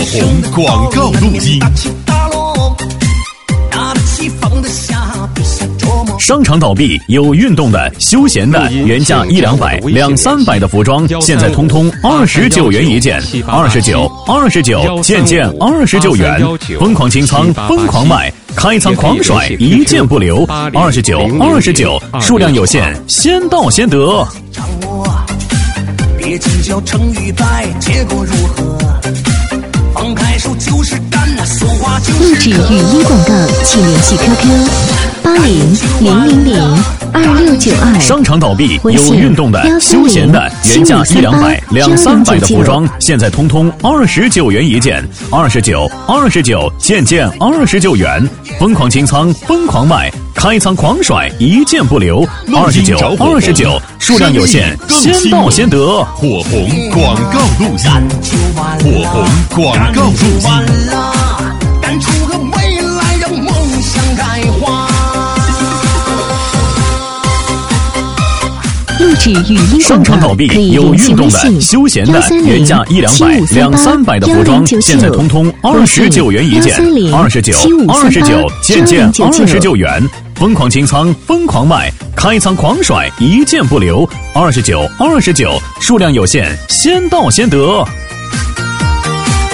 红广告录音。商场倒闭，有运动的、休闲的，原价100-200、200-300的服装，现在通通29元一件，29，件29元，疯狂清仓，疯狂卖，开仓狂甩，一件不留，29，数量有限，先到先得。别计较成与败，结果如何？放开手就是干，说话就是录制语音广告，请联系 QQ8000002692。 商场倒闭，有运动的、休闲的，原价100-200、200-300的服装，现在通通29元一件，29，件29元，疯狂清仓，疯狂卖，开仓狂甩，一件不留，29，数量有限，先到先得。火红广告录音，火红广告录音。干出个未来，让梦想开花。 录制语音商场倒闭，有运动的、休闲的，原价100-200、200-300的服装，现在通通29元一件，29，件29元，疯狂清仓，疯狂卖，开仓狂甩，一件不留，29，数量有限，先到先得。